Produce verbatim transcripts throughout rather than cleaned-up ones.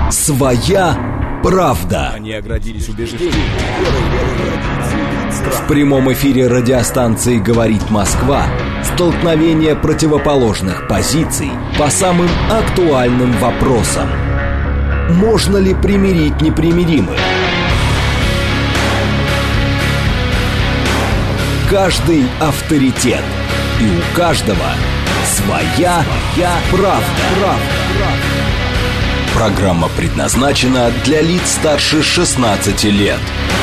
Своя правда. Они оградились убеждением. В прямом эфире радиостанции «Говорит Москва» столкновение противоположных позиций по самым актуальным вопросам. Можно ли примирить непримиримых? Каждый авторитет, и у каждого своя, своя правда. правда. Программа предназначена для лиц старше шестнадцати лет.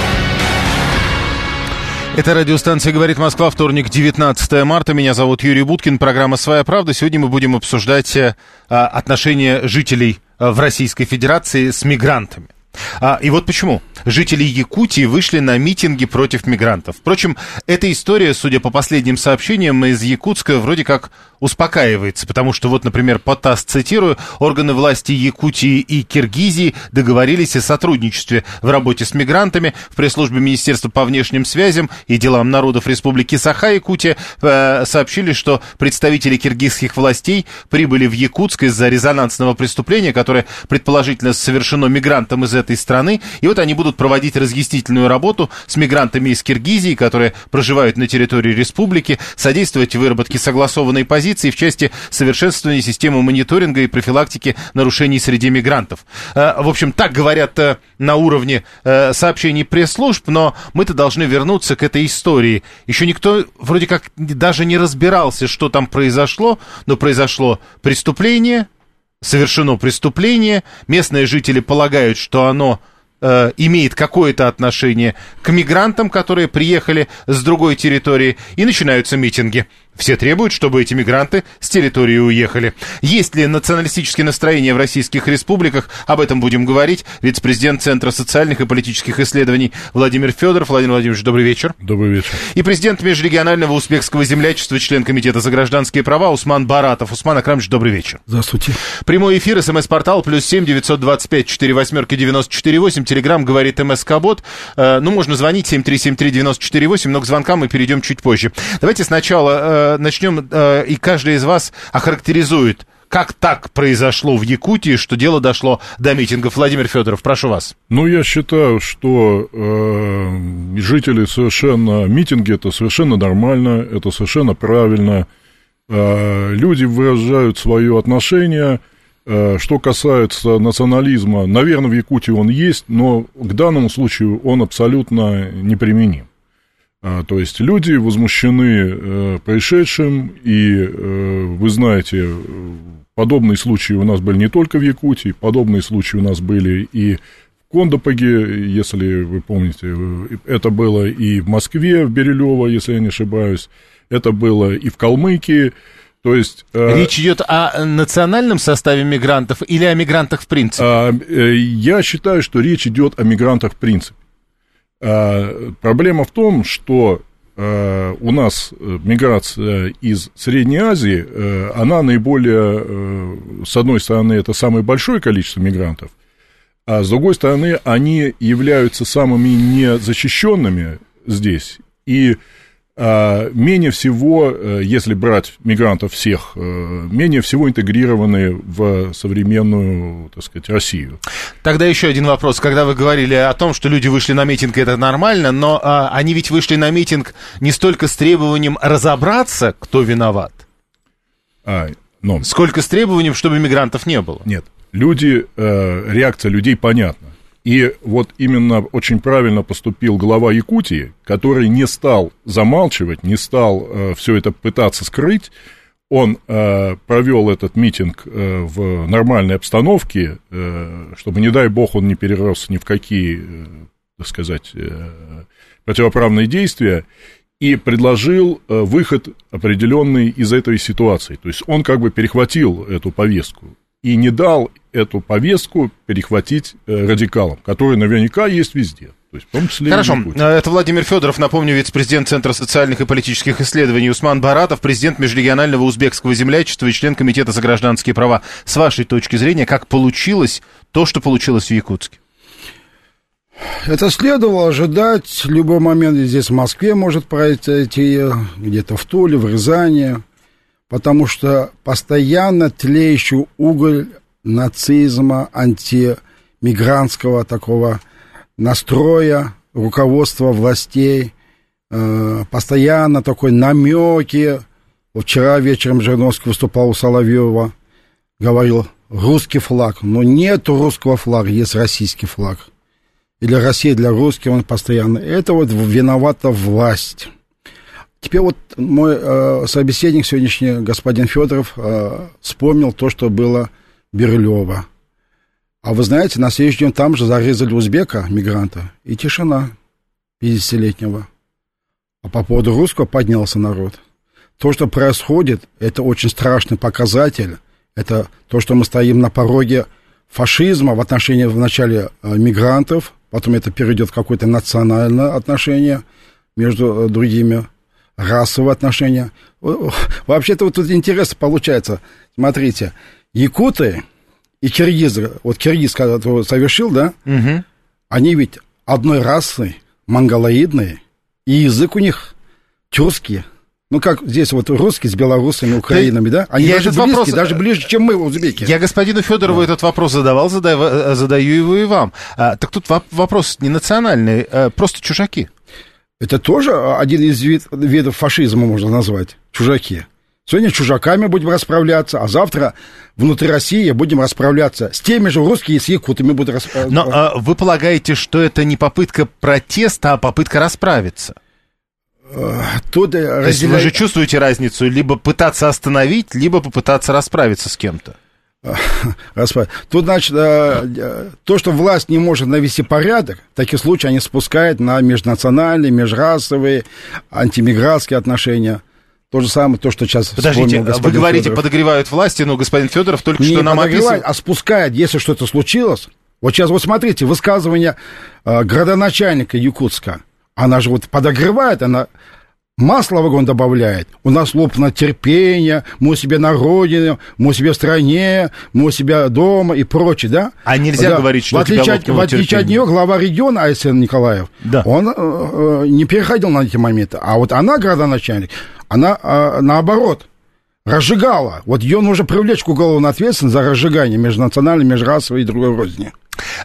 Это радиостанция «Говорит Москва», вторник, девятнадцатое марта. Меня зовут Юрий Буткин. Программа «Своя правда». Сегодня мы будем обсуждать а, отношения жителей а, в Российской Федерации с мигрантами. А, и вот почему. Жители Якутии вышли на митинги против мигрантов. Впрочем, эта история, судя по последним сообщениям из Якутска, вроде как успокаивается, потому что вот, например, по ТАСС, цитирую, органы власти Якутии и Киргизии договорились о сотрудничестве в работе с мигрантами. В пресс-службе Министерства по внешним связям и делам народов Республики Саха-Якутия э, сообщили, что представители киргизских властей прибыли в Якутск из-за резонансного преступления, которое предположительно совершено мигрантом из этой страны, и вот они будут проводить разъяснительную работу с мигрантами из Киргизии, которые проживают на территории республики, содействовать выработке согласованной позиции в части совершенствования системы мониторинга и профилактики нарушений среди мигрантов. В общем, так говорят на уровне сообщений пресс-служб, но мы-то должны вернуться к этой истории. Еще никто вроде как даже не разбирался, что там произошло, но произошло преступление, совершено преступление, местные жители полагают, что оно э, имеет какое-то отношение к мигрантам, которые приехали с другой территории, и начинаются митинги. Все требуют, чтобы эти мигранты с территории уехали. Есть ли националистические настроения в российских республиках? Об этом будем говорить. Вице-президент Центра социальных и политических исследований Владимир Федоров. Владимир Владимирович, добрый вечер. Добрый вечер. И президент Межрегионального узбекского землячества, член Комитета за гражданские права Усман Баратов. Усман Акрамович, добрый вечер. Здравствуйте. Прямой эфир, смс-портал, плюс семь девятьсот двадцать пять сорок восемь девяносто четыре восемь. Телеграм говорит МСК-бот. Э, ну, можно звонить семь три семь три девяносто четыре восемь, но к звонкам мы перейдем чуть позже. Давайте сначала... Э, начнем, э, и каждый из вас охарактеризует, как так произошло в Якутии, что дело дошло до митингов. Владимир Федоров, прошу вас. Ну, я считаю, что э, жители совершенно... Митинги — это совершенно нормально, это совершенно правильно. Э, люди выражают свое отношение. Э, что касается национализма, наверное, в Якутии он есть, но к данному случаю он абсолютно неприменим. То есть люди возмущены э, происшедшим, и э, вы знаете, подобные случаи у нас были не только в Якутии, подобные случаи у нас были и в Кондопоге, если вы помните, это было и в Москве, в Бирюлево, если я не ошибаюсь, это было и в Калмыкии. То есть, э, речь идет о национальном составе мигрантов или о мигрантах в принципе? Э, э, я считаю, что речь идет о мигрантах в принципе. Проблема в том, что э, у нас миграция из Средней Азии, э, она наиболее, э, с одной стороны, это самое большое количество мигрантов, а с другой стороны, они являются самыми незащищенными здесь, и э, менее всего, э, если брать мигрантов всех, э, менее всего интегрированы в современную, так сказать, Россию. Тогда еще один вопрос. Когда вы говорили о том, что люди вышли на митинг, это нормально, но а, они ведь вышли на митинг не столько с требованием разобраться, кто виноват, а, но... сколько с требованием, чтобы мигрантов не было. Нет, люди, э, реакция людей понятна. И вот именно очень правильно поступил глава Якутии, который не стал замалчивать, не стал э, все это пытаться скрыть. Он э, провел этот митинг э, в нормальной обстановке, э, чтобы, не дай бог, он не перерос ни в какие, э, так сказать, э, противоправные действия, и предложил э, выход определенный из этой ситуации. То есть он как бы перехватил эту повестку и не дал эту повестку перехватить э, радикалам, которые наверняка есть везде. То есть, в том числе. Хорошо, это Владимир Федоров, напомню, вице-президент Центра социальных и политических исследований, Усман Баратов, президент Межрегионального узбекского землячества и член Комитета за гражданские права. С вашей точки зрения, как получилось то, что получилось в Якутске? Это следовало ожидать. В любой момент здесь в Москве может произойти, где-то в Туле, в Рязани, потому что постоянно тлеющий уголь нацизма, анти мигрантского такого настроя руководства властей, э, постоянно такой намеки. Вчера вечером Жириновский выступал у Соловьева, говорил русский флаг. Но нету русского флага, есть российский флаг. Или Россия для русских, он постоянно. Это вот виновата власть. Теперь вот мой э, собеседник сегодняшний, господин Федоров, э, вспомнил то, что было Бирюлево. А вы знаете, на следующий день там же зарезали узбека, мигранта, и тишина пятидесятилетнего. А по поводу русского поднялся народ. То, что происходит, это очень страшный показатель. Это то, что мы стоим на пороге фашизма в отношении вначале мигрантов, потом это перейдет в какое-то национальное отношение между другими, расовые отношения. Вообще-то вот тут интересно получается. Смотрите, якуты и киргизы, вот киргиз, когда ты совершил, да, угу. Они ведь одной расы, монголоидные, и язык у них тюркский. Ну, как здесь вот русские с белорусами, украинами, да? Они я даже близкие, вопрос... даже ближе, чем мы, узбеки. Я господину Федорову да. этот вопрос задавал, задаю, задаю его и вам. А, так тут вопрос не национальный, а просто чужаки. Это тоже один из вид, видов фашизма, можно назвать, чужаки. Сегодня чужаками будем расправляться, а завтра внутри России будем расправляться с теми же русскими, с якутами будут расправляться. Но а, вы полагаете, что это не попытка протеста, а попытка расправиться? Тут То разделяет... есть вы же чувствуете разницу, либо пытаться остановить, либо попытаться расправиться с кем-то? Тут, значит, то, что власть не может навести порядок, в таких случаях они спускают на межнациональные, межрасовые, антимигрантские отношения. То же самое, то, что сейчас... Подождите, вы говорите, Федоров. Подогревают власти, но господин Федоров только не что нам описывал... а спускает, если что-то случилось. Вот сейчас, вот смотрите, высказывание э, градоначальника Якутска. Она же вот подогревает, она масло в огонь добавляет. У нас лопнуло терпение, мы у себя на родине, мы у себя в стране, мы у себя дома и прочее, да? А нельзя да. говорить, что в отличие, от, в отличие от нее, глава региона Айсен Николаев, да. он э, э, не переходил на эти моменты. А вот она, градоначальник, она э, наоборот разжигала. Вот ее нужно привлечь к уголовной ответственности за разжигание межнациональной, межрасовой и другой розни.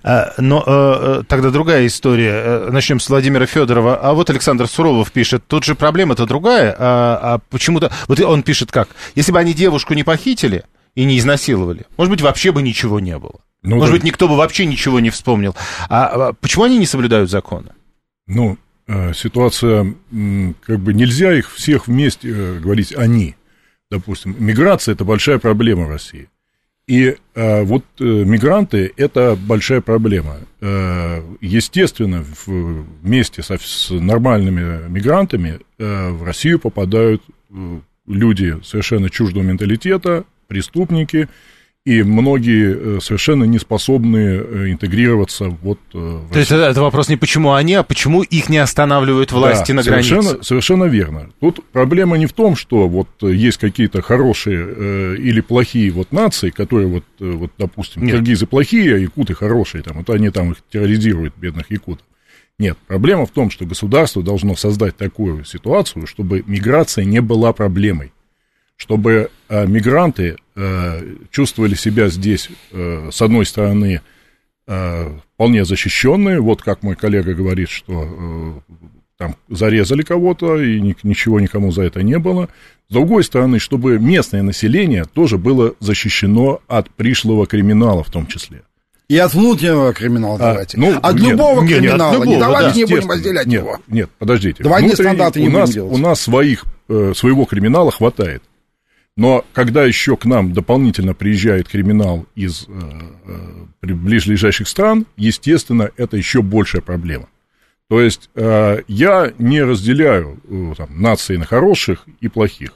Но тогда другая история. Начнем с Владимира Федорова. А вот Александр Суровов пишет, тут же проблема-то другая. А, а почему-то... Вот он пишет как? Если бы они девушку не похитили и не изнасиловали, может быть, вообще бы ничего не было. Ну, может да. быть, никто бы вообще ничего не вспомнил. А почему они не соблюдают законы? Ну, ситуация... Как бы нельзя их всех вместе говорить «они». Допустим, миграция – это большая проблема в России. И э, вот э, мигранты – это большая проблема. Э, естественно, в, вместе со, с нормальными мигрантами э, в Россию попадают э, люди совершенно чуждого менталитета, преступники, и многие э, совершенно не способны э, интегрироваться вот, э, в То есть это вопрос не почему они, а почему их не останавливают власти да, на совершенно, границе? Совершенно верно. Тут проблема не в том, что вот есть какие-то хорошие э, или плохие вот нации, которые вот, э, вот допустим, Нет. киргизы плохие, а якуты хорошие, там, вот они там их терроризируют, бедных якутов. Нет, проблема в том, что государство должно создать такую ситуацию, чтобы миграция не была проблемой. Чтобы э, мигранты э, чувствовали себя здесь, э, с одной стороны, э, вполне защищенные, вот как мой коллега говорит, что э, там зарезали кого-то, и ни, ничего никому за это не было. С другой стороны, чтобы местное население тоже было защищено от пришлого криминала в том числе. И от внутреннего криминала, а, давайте. Ну, от нет, любого нет, криминала. Нет, от любого, не давайте да, не будем разделять нет, его. Нет, подождите. Двойные стандарты не у будем нас, делать. У нас своих, э, своего криминала хватает. Но когда еще к нам дополнительно приезжает криминал из э, э, ближайших стран, естественно, это еще большая проблема. То есть э, я не разделяю э, там, нации на хороших и плохих.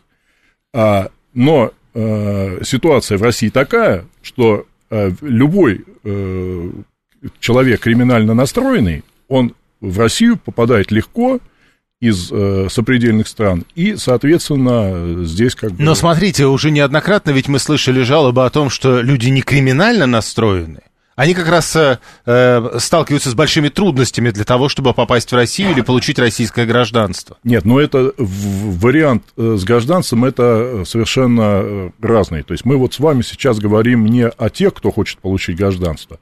А, но э, ситуация в России такая, что э, любой э, человек криминально настроенный, он в Россию попадает легко, из э, сопредельных стран, и, соответственно, здесь как бы... Но смотрите, уже неоднократно ведь мы слышали жалобы о том, что люди не криминально настроены, они как раз э, сталкиваются с большими трудностями для того, чтобы попасть в Россию или получить российское гражданство. Нет, но это вариант с гражданством, это совершенно разный. То есть мы вот с вами сейчас говорим не о тех, кто хочет получить гражданство.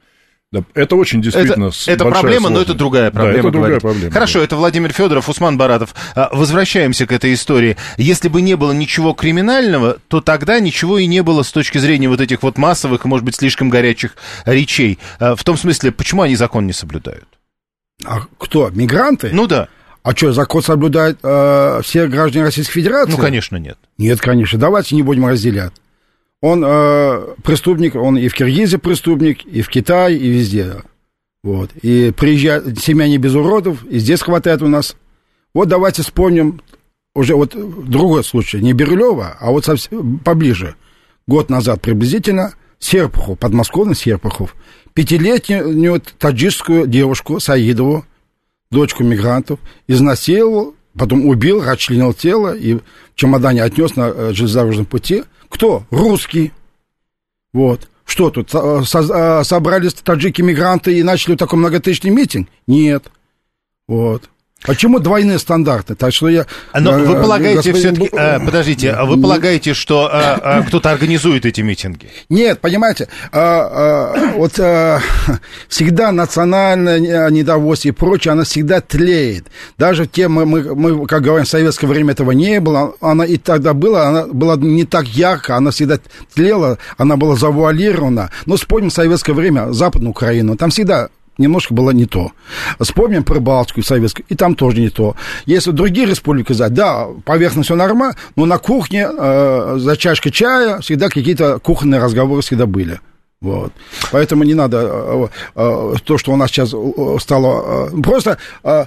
Да, это очень действительно это, это проблема, сложность. Но это другая проблема. Да, это другая проблема. Хорошо, да. Это Владимир Федоров, Усман Баратов. Возвращаемся к этой истории. Если бы не было ничего криминального, то тогда ничего и не было с точки зрения вот этих вот массовых, может быть, слишком горячих речей. В том смысле, почему они закон не соблюдают? А кто? Мигранты? Ну да. А что, закон соблюдают э, все граждане Российской Федерации? Ну, конечно, нет. Нет, конечно. Давайте не будем разделять. Он э, преступник, он и в Киргизии преступник, и в Китае, и везде. Вот. И приезжает, семья не без уродов, и здесь хватает у нас. Вот давайте вспомним уже вот другой случай. Не Бирюлева, а вот совсем поближе. Год назад приблизительно Серпухов, подмосковный Серпухов, пятилетнюю таджикскую девушку Саидову, дочку мигрантов, изнасиловал, потом убил, расчленил тело и в чемодане отнес на железнодорожном пути. Кто? Русский. Вот. Что тут? Со- собрались таджики-мигранты и начали такой многотысячный митинг? Нет. Вот. Почему двойные стандарты? Так что я... Но вы полагаете господин... все-таки... Э, подождите, вы полагаете, что э, э, кто-то организует эти митинги? Нет, понимаете, э, э, вот э, всегда национальное недовольство и прочее, оно всегда тлеет. Даже те, мы, мы, мы, как говорим, в советское время этого не было, она и тогда была, она была не так ярко, она всегда тлела, она была завуалирована. Но вспомним советское время, Западную Украину, там всегда... немножко было не то. Вспомним Прибалтику, Советскую, и там тоже не то. Если другие республики взять, да, поверхностно все нормально, но на кухне э, за чашкой чая всегда какие-то кухонные разговоры всегда были. Вот. Поэтому не надо э, э, то, что у нас сейчас стало... Э, просто э,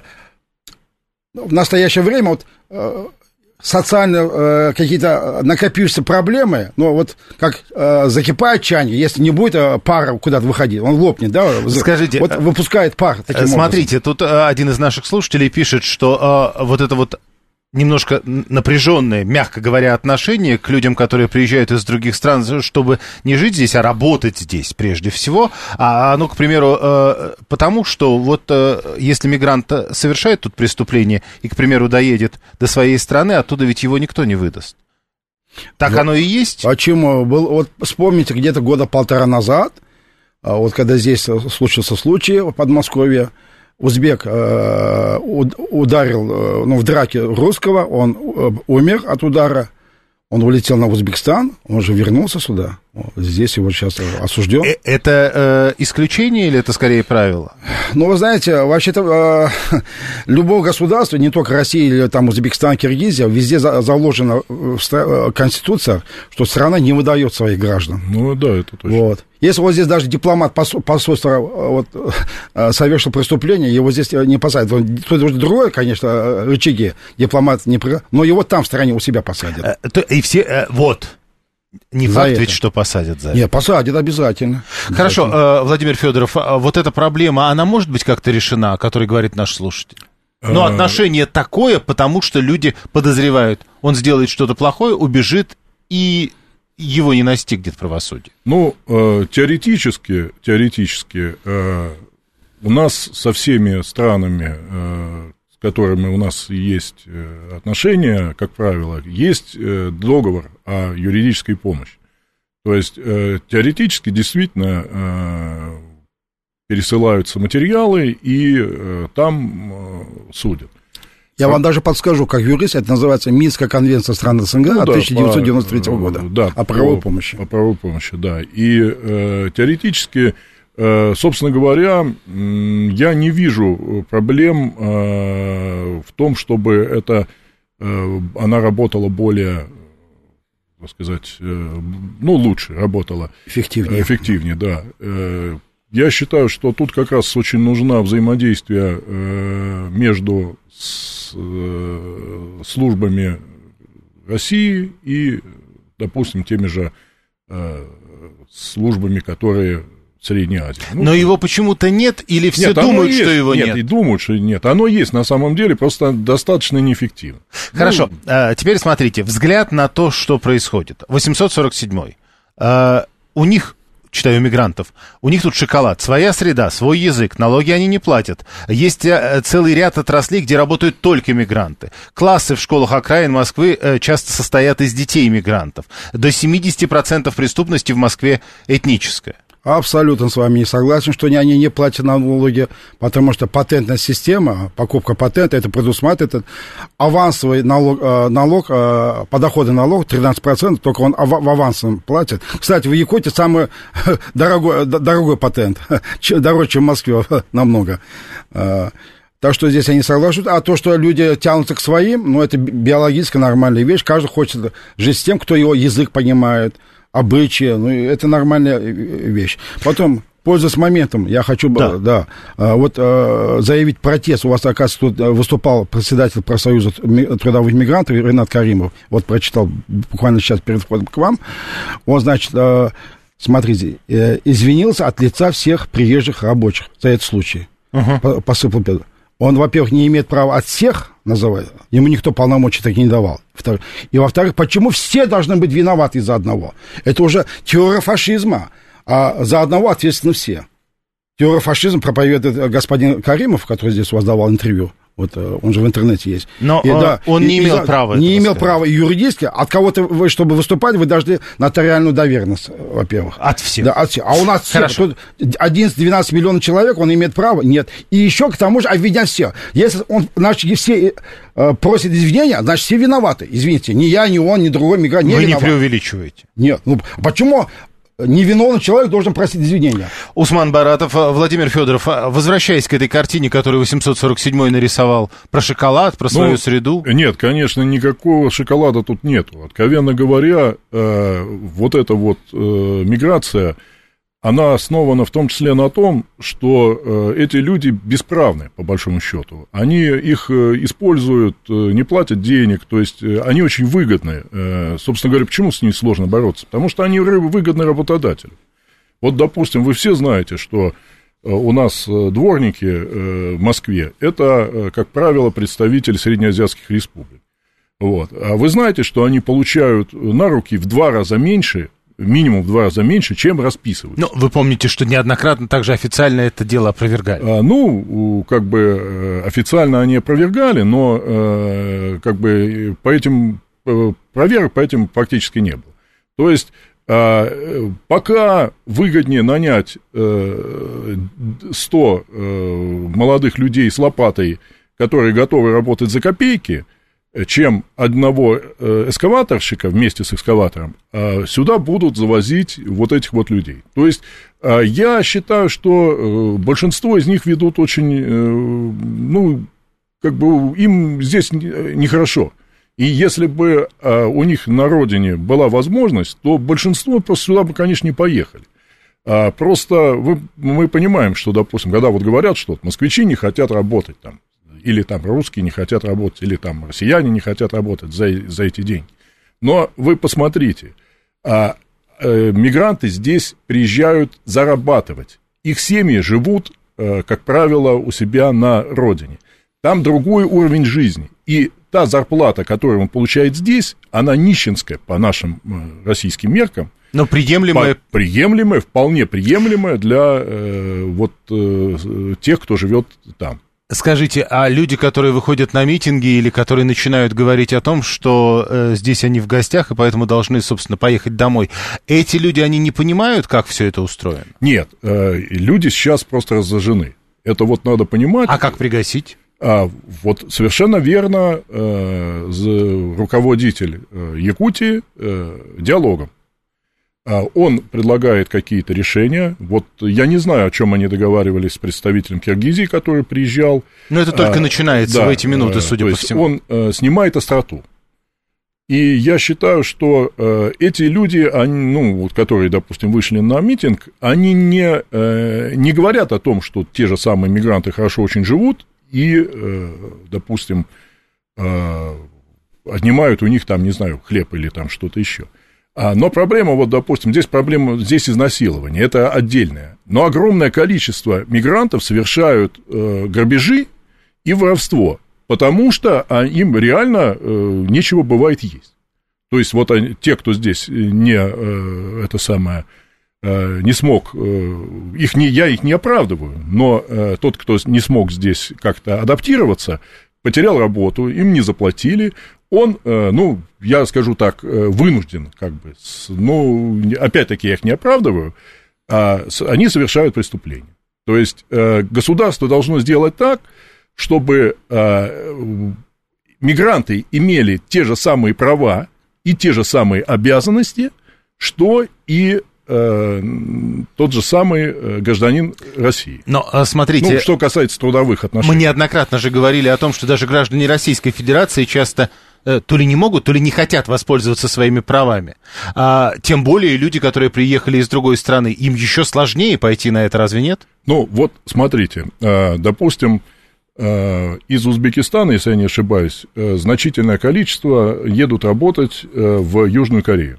в настоящее время вот... Э, социально э, какие-то накопившиеся проблемы, но вот как э, закипает чайник, если не будет э, пара куда-то выходить, он лопнет, да? Скажите, вот выпускает пар таким смотрите, образом. Тут э, один из наших слушателей пишет, что э, вот это вот немножко напряженное, мягко говоря, отношение к людям, которые приезжают из других стран, чтобы не жить здесь, а работать здесь прежде всего. А оно, к примеру, потому что вот если мигрант совершает тут преступление и, к примеру, доедет до своей страны, оттуда ведь его никто не выдаст. Так вот, оно и есть? Почему? Был, вот вспомните, где-то года полтора назад, вот когда здесь случился случай в Подмосковье, узбек э, ударил, э, ну, в драке русского, он э, умер от удара, он улетел на Узбекистан, он же вернулся сюда, вот, здесь его сейчас осужден. Это э, исключение или это скорее правило? Ну, вы знаете, вообще-то э, любое государство, не только Россия или там Узбекистан, Киргизия, везде за, заложено в, в Конституциях, что страна не выдает своих граждан. Ну, да, это точно. Вот. Если вот здесь даже дипломат посольства вот, совершил преступление, его здесь не посадят. Тут уже другое, конечно, рычаги, дипломат не... Но его там в стране у себя посадят. И все... Вот. Не за факт это. Ведь, что посадят за это. Нет, посадят обязательно. Хорошо, обязательно. Владимир Федоров, вот эта проблема, она может быть как-то решена, о которой говорит наш слушатель? Но отношение такое, потому что люди подозревают, он сделает что-то плохое, убежит и... его не настигнет правосудие. Ну, э, теоретически, теоретически э, у нас со всеми странами, э, с которыми у нас есть э, отношения, как правило, есть э, договор о юридической помощи. То есть, э, теоретически действительно э, пересылаются материалы и э, там э, судят. Я вам даже подскажу, как юрист, это называется Минская конвенция стран СНГ ну, от да, тысяча девятьсот девяносто третьего года да, о правовой помощи. О правовой помощи, да. И э, теоретически, э, собственно говоря, э, я не вижу проблем э, в том, чтобы это, э, она работала более, так сказать, э, ну, лучше работала. Эффективнее. Эффективнее, да. Э, я считаю, что тут как раз очень нужно взаимодействие э, между с э, службами России и, допустим, теми же э, службами, которые в Средней Азии. Ну, но его почему-то нет, или все нет, думают, есть, что его нет? Нет, и думают, что нет. Оно есть на самом деле, просто достаточно неэффективно. Хорошо, ну, а, теперь смотрите, взгляд на то, что происходит. восемьсот сорок седьмой. А, у них... читаю мигрантов, у них тут шоколад, своя среда, свой язык, налоги они не платят. Есть целый ряд отраслей, где работают только мигранты. Классы в школах окраин Москвы часто состоят из детей мигрантов. До семьдесят процентов преступности в Москве этническая. Абсолютно с вами не согласен, что они не платят налоги, потому что патентная система, покупка патента, это предусматривает авансовый налог, налог подоходный налог тринадцать процентов, только он в авансом платит. Кстати, в Якутии самый дорогой, дорогой патент, дороже, чем в Москве, намного. Так что здесь я не соглашусь. А то, что люди тянутся к своим, ну, это биологически нормальная вещь. Каждый хочет жить с тем, кто его язык понимает, обычаи, ну, это нормальная вещь. Потом, пользуясь моментом, я хочу, да, да вот заявить протест. У вас, оказывается, тут выступал председатель профсоюза трудовых мигрантов Ренат Каримов. Вот прочитал буквально сейчас перед входом к вам. Он, значит, смотрите, извинился от лица всех приезжих рабочих за этот случай. Uh-huh. Посыпал педу. Он, во-первых, не имеет права от всех называть, ему никто полномочий так не давал. И, во-вторых, почему все должны быть виноваты из-за одного? Это уже теория фашизма, а за одного ответственны все. Теория фашизма проповедует господин Каримов, который здесь у вас давал интервью. Вот он же в интернете есть. Но и, он, да, он не и, имел и, права. Не имел сказать. права юридически. От кого-то вы, чтобы выступать, вы должны нотариальную доверенность, во-первых. От всех. Да, от всех. А у нас все, тут одиннадцать-двенадцать миллионов человек, он имеет право? Нет. И еще к тому же обвинять всех. Если он, значит, все э, просит извинения, значит, все виноваты. Извините, ни я, ни он, ни другой мигрант не Вы виноват. не преувеличиваете. Нет. Ну, почему... Невиновный человек должен просить извинения. Усман Баратов, Владимир Федоров, возвращаясь к этой картине, которую восемьсот сорок седьмой нарисовал, про шоколад, про свою ну, среду. Нет, конечно, никакого шоколада тут нету. Откровенно говоря, э, вот эта вот э, миграция, она основана в том числе на том, что э, эти люди бесправны, по большому счету. Они их э, используют, э, не платят денег, то есть э, они очень выгодны. Э, собственно говоря, почему с ними сложно бороться? Потому что они выгодны работодателю. Вот, допустим, вы все знаете, что э, у нас дворники э, в Москве – это, э, как правило, представители среднеазиатских республик. Вот. А вы знаете, что они получают на руки в два раза меньше, минимум в два раза меньше, чем расписываются. Ну, вы помните, что неоднократно также официально это дело опровергали. А, ну, как бы официально они опровергали, но э, как бы по этим проверок по этим фактически не было. То есть э, пока выгоднее нанять э, сто э, молодых людей с лопатой, которые готовы работать за копейки, чем одного эскаваторщика вместе с экскаватором, сюда будут завозить вот этих вот людей. То есть я считаю, что большинство из них ведут очень, ну, как бы им здесь нехорошо. И если бы у них на родине была возможность, то большинство просто сюда бы, конечно, не поехали. Просто вы, мы понимаем, что, допустим, когда вот говорят, что москвичи не хотят работать там, или там русские не хотят работать, или там россияне не хотят работать за, за эти деньги. Но вы посмотрите, а, а, мигранты здесь приезжают зарабатывать. Их семьи живут, а, как правило, у себя на родине. Там другой уровень жизни. И та зарплата, которую он получает здесь, она нищенская по нашим российским меркам. Но приемлемая... Приемлемая, вполне приемлемая для э, вот, э, тех, кто живет там. Скажите, а люди, которые выходят на митинги или которые начинают говорить о том, что э, здесь они в гостях и поэтому должны, собственно, поехать домой, эти люди, они не понимают, как все это устроено? Нет, э, люди сейчас просто разожжены. Это вот надо понимать. А как пригасить? А, вот совершенно верно э, руководитель э, Якутии э, диалогом. Он предлагает какие-то решения. Вот я не знаю, о чем они договаривались с представителем Киргизии, который приезжал. Но это только а, начинается да, в эти минуты, судя по всему. Он э, снимает остроту. И я считаю, что э, эти люди, они, ну, вот, которые, допустим, вышли на митинг, они не, э, не говорят о том, что те же самые мигранты хорошо очень живут и, э, допустим, э, отнимают у них там, не знаю, хлеб или там что-то еще. Но проблема, вот, допустим, здесь проблема, здесь изнасилование, это отдельное. Но огромное количество мигрантов совершают э, грабежи и воровство, потому что а, им реально э, нечего бывает есть. То есть вот они, те, кто здесь не, э, это самое, э, не смог, э, их не, я их не оправдываю, но э, тот, кто не смог здесь как-то адаптироваться, потерял работу, им не заплатили, он, ну, я скажу так, вынужден, как бы, ну, опять-таки я их не оправдываю, а, они совершают преступление. То есть государство должно сделать так, чтобы мигранты имели те же самые права и те же самые обязанности, что и э, тот же самый гражданин России. Но, смотрите... Ну, что касается трудовых отношений. Мы неоднократно же говорили о том, что даже граждане Российской Федерации часто э, то ли не могут, то ли не хотят воспользоваться своими правами. А, тем более люди, которые приехали из другой страны, им еще сложнее пойти на это, разве нет? Ну, вот, смотрите, э, допустим... Из Узбекистана, если я не ошибаюсь, значительное количество едут работать в Южную Корею.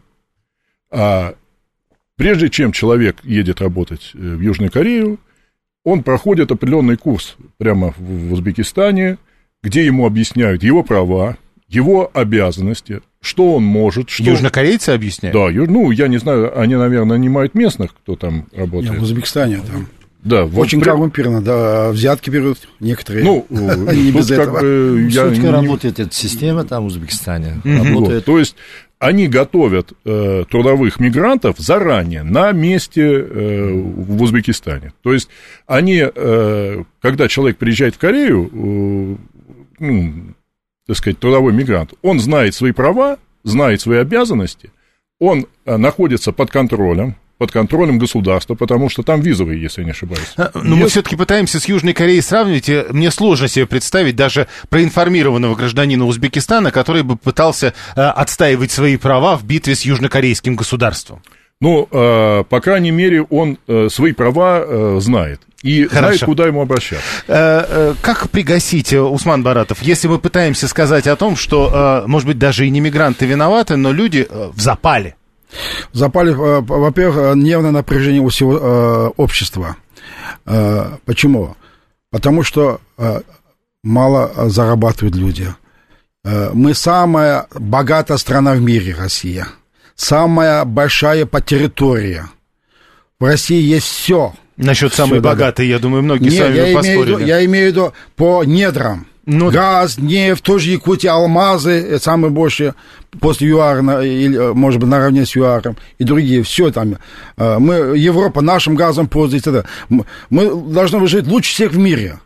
А прежде чем человек едет работать в Южную Корею, он проходит определенный курс прямо в Узбекистане, где ему объясняют его права, его обязанности, что он может. Что... Южнокорейцы объясняют? Да, ну, я не знаю, они, наверное, нанимают местных, кто там работает. Нет, в Узбекистане там. Да, очень вот, коррумпированно, да, взятки берут некоторые. Ну, не без этого. Бы, я не... работает эта система там в Узбекистане. Mm-hmm. Вот, то есть они готовят э, трудовых мигрантов заранее на месте э, в Узбекистане. То есть они, э, когда человек приезжает в Корею, э, ну, так сказать, трудовой мигрант, он знает свои права, знает свои обязанности, он э, находится под контролем. под контролем государства, потому что там визовые, если я не ошибаюсь. Но Есть... мы все-таки пытаемся с Южной Кореей сравнивать, и мне сложно себе представить даже проинформированного гражданина Узбекистана, который бы пытался э, отстаивать свои права в битве с южнокорейским государством. Ну, э, по крайней мере, он э, свои права э, знает. И Хорошо. знает, куда ему обращаться. Э, э, как пригасить, Усман Баратов, если мы пытаемся сказать о том, что, э, может быть, даже и не мигранты виноваты, но люди э, в запале? Запали, во-первых, нервное напряжение у всего э, общества. Э, почему? Потому что э, мало зарабатывают люди. Э, мы самая богатая страна в мире, Россия. Самая большая по территории. В России есть все. Насчет всё, самой да, богатой, я думаю, многие Не, с вами я поспорили. Имею, я имею в виду по недрам. Ну, Газ, нефть, тоже Якутия, алмазы, это самые большие после ЮАР, или, может быть, наравне с ЮАРом, и другие, все там. Мы, Европа нашим газом пользуется. Мы должны жить лучше всех в мире.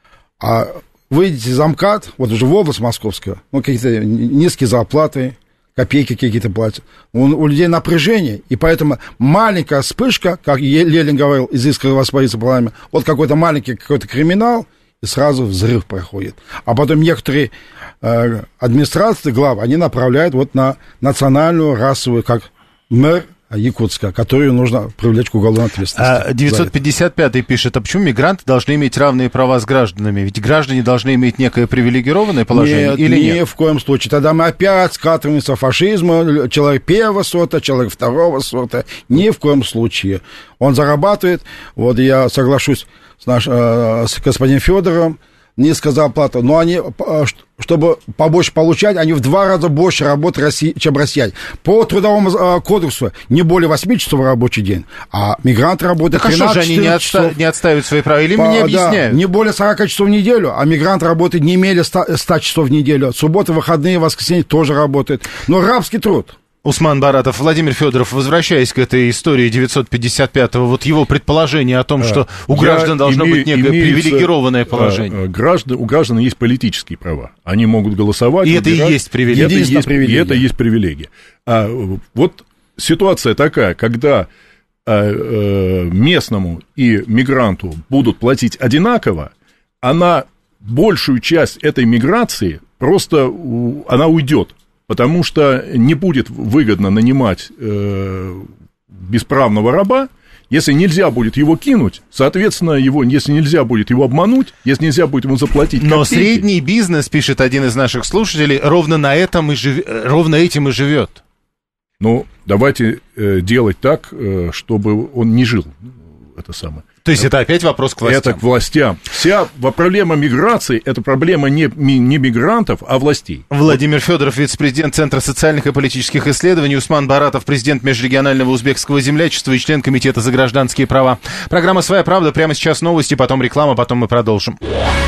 А выйдете за МКАД, вот уже в область московская, ну, какие-то низкие зарплаты, копейки какие-то платят. У, у людей напряжение, и поэтому маленькая вспышка, как Ленин говорил, изысканно воспарится пламя, вот какой-то маленький какой-то криминал, и сразу взрыв проходит. А потом некоторые э, администрации, главы, они направляют вот на национальную, расовую, как мэр Якутска, которую нужно привлечь к уголовной ответственности. девятьсот пятьдесят пятый пишет, а почему мигранты должны иметь равные права с гражданами? Ведь граждане должны иметь некое привилегированное положение нет, или нет? Нет, ни в коем случае. Тогда мы опять скатываемся в фашизм, человек первого сорта, человек второго сорта. Ни в коем случае. Он зарабатывает, вот я соглашусь с, наш, э, с господином Федоровым, низкая зарплата, но они, чтобы побольше получать, они в два раза больше работают, чем россияне. По трудовому кодексу не более восемь часов рабочий день, а мигранты работают так тринадцать часов. Так а что же они не, отста- не отстаивают свои права, или По, мне объясняют? Да, не более сорок часов в неделю, а мигранты работают не менее ста часов в неделю. Субботы, выходные, воскресенье тоже работают. Но рабский труд. Усман Баратов, Владимир Федоров, возвращаясь к этой истории девятьсот пятьдесят пятого, вот его предположение о том, что у граждан Я должно име, быть некое привилегированное положение. Граждан, у граждан есть политические права. Они могут голосовать. И это и есть привилегия. Это есть, привилегия. И это есть привилегия. А, вот ситуация такая, когда а, а, местному и мигранту будут платить одинаково, она большую часть этой миграции просто она уйдет. Потому что не будет выгодно нанимать э, бесправного раба, если нельзя будет его кинуть, соответственно, его, если нельзя будет его обмануть, если нельзя будет ему заплатить копейки. Но средний бизнес, пишет один из наших слушателей, ровно на этом и жив... ровно этим и живет. Ну, давайте э, делать так, э, чтобы он не жил, это самое. То есть это опять вопрос к властям? Это к властям. Вся проблема миграции – это проблема не, не мигрантов, а властей. Владимир Федоров, вице-президент Центра социальных и политических исследований, Усман Баратов, президент Межрегионального узбекского землячества и член Комитета за гражданские права. Программа «Своя правда». Прямо сейчас новости, потом реклама, потом мы продолжим.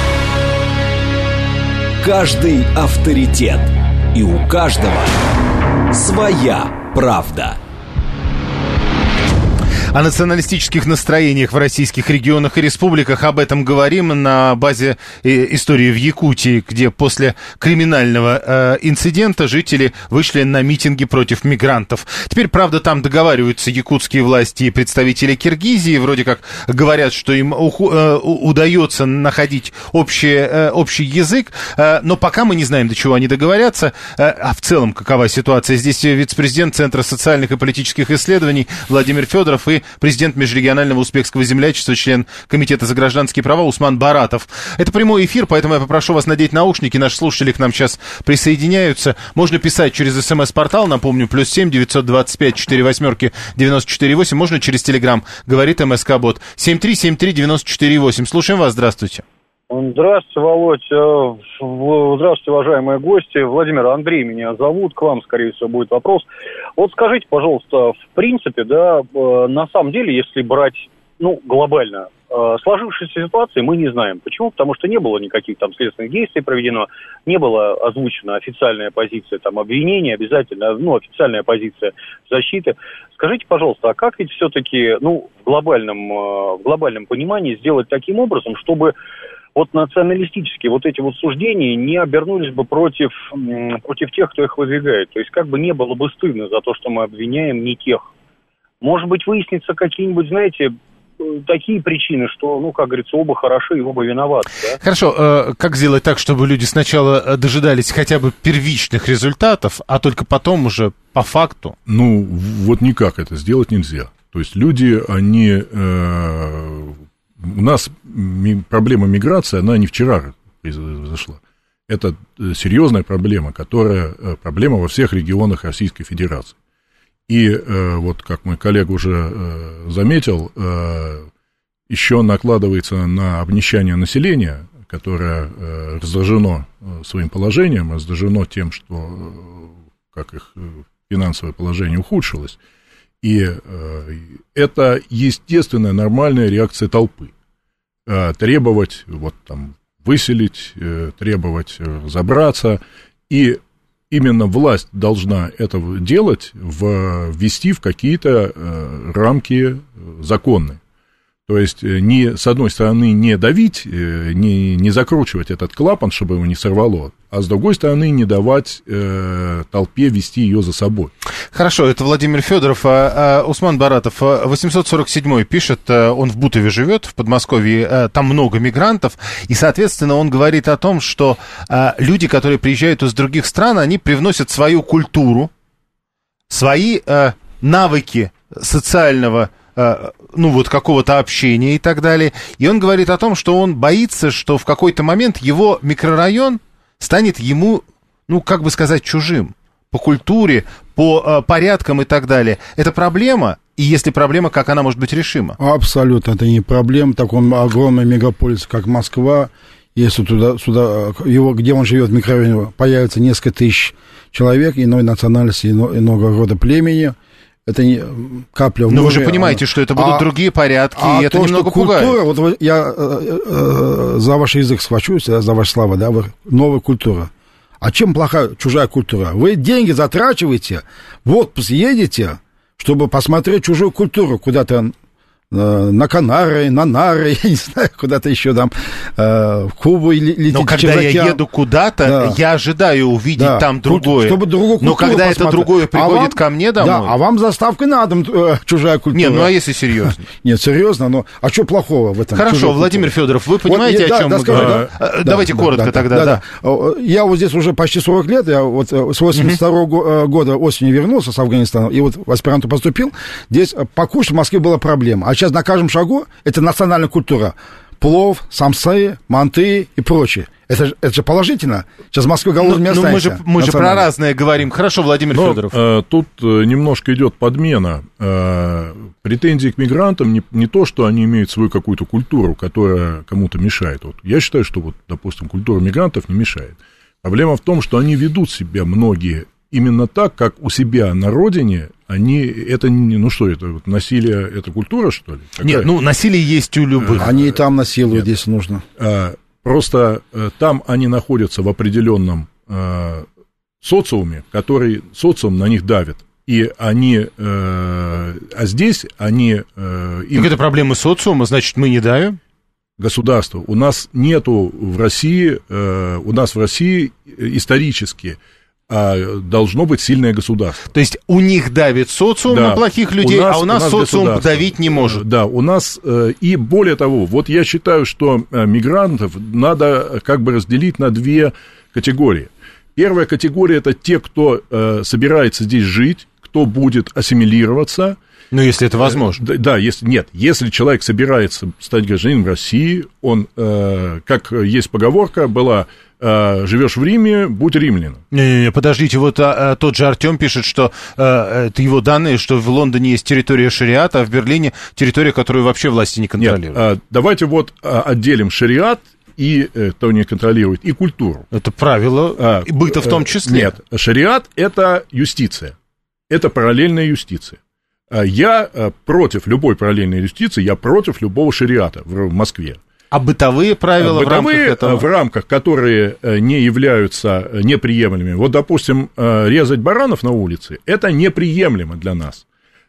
Каждый авторитет. И у каждого своя правда. О националистических настроениях в российских регионах и республиках. Об этом говорим на базе истории в Якутии, где после криминального э, инцидента жители вышли на митинги против мигрантов. Теперь, правда, там договариваются якутские власти и представители Киргизии. Вроде как говорят, что им уху, э, удается находить общий, э, общий язык. Э, но пока мы не знаем, до чего они договорятся. Э, а в целом, какова ситуация? Здесь вице-президент Центра социальных и политических исследований Владимир Федоров и президент Межрегионального узбекского землячества, член Комитета за гражданские права Усман Баратов. Это прямой эфир, поэтому я попрошу вас надеть наушники. Наши слушатели к нам сейчас присоединяются. Можно писать через СМС-портал, напомню, плюс семь девятьсот двадцать пять четыре восьмерки девяносто четыре восемь. Можно через Телеграм, говорит МСК-бот. семь три семь три девяносто четыре восемь. Слушаем вас, здравствуйте. Здравствуйте, Володь. Здравствуйте, уважаемые гости. Владимир, Андрей меня зовут. К вам, скорее всего, будет вопрос. Вот скажите, пожалуйста, в принципе, да, на самом деле, если брать, ну, глобально, сложившейся ситуации мы не знаем. Почему? Потому что не было никаких там следственных действий проведено, не была озвучена официальная позиция там обвинения, обязательно, ну, официальная позиция защиты. Скажите, пожалуйста, а как ведь все-таки, ну, в глобальном, в глобальном понимании сделать таким образом, чтобы вот националистические вот эти вот суждения не обернулись бы против, против тех, кто их выдвигает. То есть как бы не было бы стыдно за то, что мы обвиняем не тех. Может быть, выяснится какие-нибудь, знаете, такие причины, что, ну, как говорится, оба хороши и оба виноваты. Да? Хорошо, э, как сделать так, чтобы люди сначала дожидались хотя бы первичных результатов, а только потом уже по факту? Ну, вот никак это сделать нельзя. То есть люди, они... Э, у нас ми, проблема миграции, она не вчера произошла. Это серьезная проблема, которая проблема во всех регионах Российской Федерации. И э, вот, как мой коллега уже э, заметил, э, еще накладывается на обнищание населения, которое э, раздражено э, своим положением, раздражено тем, что э, как их финансовое положение ухудшилось. И э, это естественная, нормальная реакция толпы. Э, требовать, вот там, выселить, э, требовать разобраться. И именно власть должна это делать, ввести в какие-то э, рамки законные. То есть, не, с одной стороны, не давить, не, не закручивать этот клапан, чтобы его не сорвало, а с другой стороны, не давать э, толпе вести ее за собой. Хорошо, это Владимир Федоров. А, а, Усман Баратов, восемьсот сорок седьмой пишет, он в Бутове живет, в Подмосковье, там много мигрантов, и, соответственно, он говорит о том, что а, люди, которые приезжают из других стран, они привносят свою культуру, свои а, навыки социального, ну, вот какого-то общения и так далее. И он говорит о том, что он боится, что в какой-то момент его микрорайон станет ему, ну, как бы сказать, чужим. По культуре, по э, порядкам и так далее. Это проблема? И если проблема, как она может быть решима? Абсолютно, это не проблема. Такой огромный мегаполис, как Москва, если туда, сюда, его, где он живет, в микрорайоне, появится несколько тысяч человек иной национальности, ино, иного рода племени, это не капля в море. Но вы же понимаете, а, что это будут а, другие порядки, а и это то, немного пугает. Культура, вот я э, э, за ваш язык схвачусь, за ваши слова, да, новая культура. А чем плохая чужая культура? Вы деньги затрачиваете, в отпуск едете, чтобы посмотреть чужую культуру, куда-то на Канары, на Нары, я не знаю, куда-то еще там, э, в Кубу летите. Но когда я океан. еду куда-то, да. я ожидаю увидеть да. там другое. Чтобы другую культуру Но когда посмотреть. Это другое приходит а вам, ко мне домой... Да, а вам заставкой на дом э, чужая культура. Нет, ну а если серьезно? Нет, серьезно, но... А что плохого в этом? Хорошо, Владимир Федоров, вы понимаете, вот, о чем да, мы да, говорим? Да, Давайте да, коротко да, тогда, да, да. да. Я вот здесь уже почти сорок лет, я вот с восемьдесят второго года осенью вернулся с Афганистана, и вот в аспирантуру поступил. Здесь покушать в Москве была проблема. А сейчас на каждом шагу это национальная культура. Плов, самсы, манты и прочее. Это, это же положительно. Сейчас в Москве голодными ну, останется. Ну, мы же, мы же про разное говорим. Хорошо, Владимир Но, Федоров. Э, тут э, немножко идет подмена. Э, претензии к мигрантам не, не то, что они имеют свою какую-то культуру, которая кому-то мешает. Вот, я считаю, что, вот, допустим, культура мигрантов не мешает. Проблема в том, что они ведут себя многие именно так, как у себя на родине, они, это, ну что это, вот насилие, это культура, что ли? Какая? Нет, ну, насилие есть у любых. Они и там насилуют, Нет. если нужно. А, просто а, там они находятся в определенном а, социуме, который, социум на них давит. И они, э, а здесь они... Э, им... Так это проблема социума, значит, мы не давим? Государство. У нас нету в России, э, у нас в России исторически э, должно быть сильное государство. То есть у них давит социум да. на плохих людей, у нас, а у нас, у нас социум давить не может. Да, у нас, э, и более того, вот я считаю, что э, мигрантов надо как бы разделить на две категории. Первая категория – это те, кто э, собирается здесь жить, кто будет ассимилироваться. Ну, если это возможно. Да, да, если нет, если человек собирается стать гражданином России, он, э, как есть поговорка была, э, живешь в Риме, будь римлянином. Не-не-не, подождите, вот а, а, тот же Артем пишет, что а, это его данные, что в Лондоне есть территория шариата, а в Берлине территория, которую вообще власти не контролируют. Нет, а, давайте вот а, отделим шариат и э, кто не контролирует, и культуру. Это правило, а, и быта в том числе. Нет, шариат – это юстиция, это параллельная юстиция. Я против любой параллельной юстиции, я против любого шариата в Москве. А бытовые правила бытовые, в рамках этого? В рамках, которые не являются неприемлемыми. Вот, допустим, резать баранов на улице – это неприемлемо для нас.